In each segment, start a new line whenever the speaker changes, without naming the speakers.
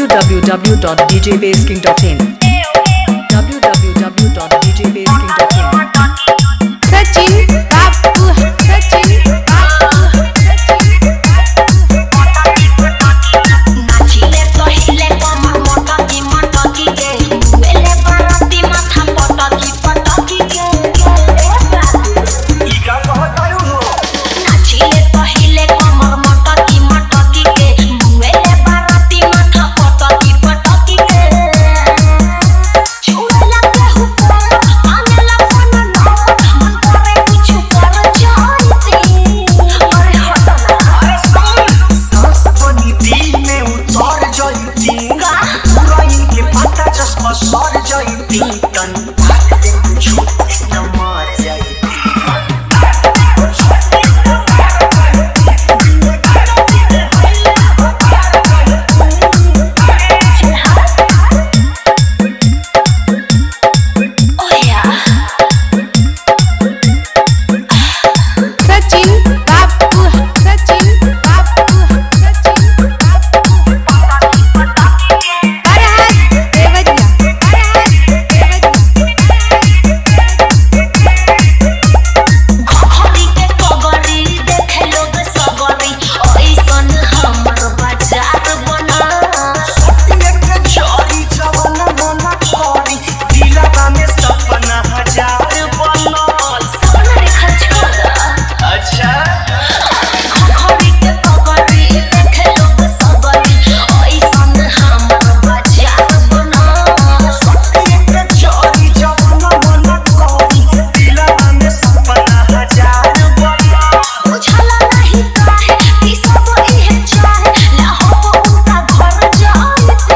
www.djbasking.in www.djbasking.in
Sachin बापू सचिन बापू
नाचिले तो हिले कमर मोटकी मोटकी के वेले बराती माथा पटकी पटकी के
ई का कहतायु हो
नाचिले तो हिले कमर मोटकी मोटकी के वेले बराती माथा पटकी पटकी के छुड़ला के हुक्म मानेला फोन न मन करे कुछ कर जाती अरे हटना
अरे सुन सांस बनी दिल में उतर जाईती पूरा इनके पता चश्मा सर जाईती तन भागते कुछ न मार जाईती
सचिन बापू सचिन बापू सचिन बापू परहात देवरिया
खखरी के कगरी देखे लोग सगरी ओइसन हमर बाजार बना
एक जोड़ी जवन मन करी दिलवा में सपना हजार बनल
सपना रेखा छोड़
अच्छा
खखरी के कगरी देखे लोग सगरी ओइसन हमर बाजार बना
एक जोड़ी जवन मन करी दिलवा में सपना हजार बनल
बुझला नहीं काहे कि सब इहे चाहे ला हो उनका घर जाते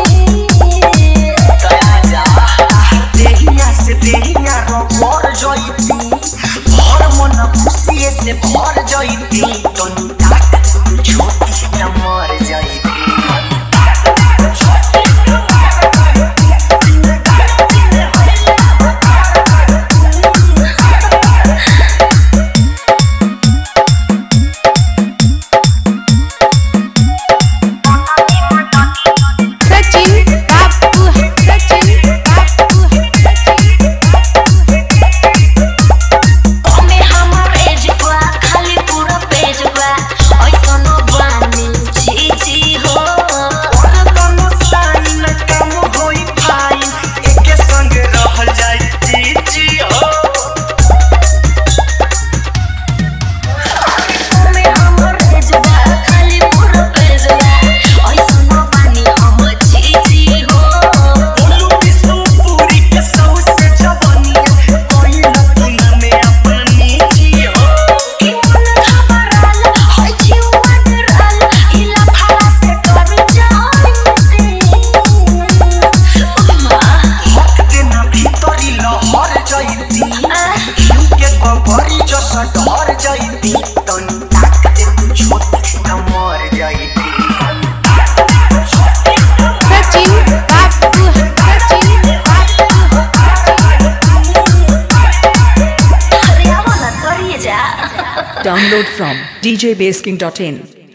देहिया से देहिया भर जाईती भर मन खुशिये से भर जाईती तनु ताक छोटी न मर जाईती
सचिन बापू सचिन बापू सचिन
हमें हमर एज बा खाली पूरा पेज बा ओइसन बानी जी हो
तनु साइन कम होई फाइन एके संग रहल जाईती जी हो
हमें हमर एज बा खाली पूरा पेज बा ओइसन बानी हम जी हो
बोलू विष्णुपुरी के सौ से जवानिया कोई न दुनिया में अपनी जी हो
कि मन घबराल होय जीवा डराल इला फाला से कर जाते उमा
हक देना भीतरी लहर जाईती के गबरी जैसा डर जाईती तनु ताक दे तू छोटी न मर जाईती
सचिन बापू सचिन बापू
अरे आवा ना करिए जा
Download from djbasking.in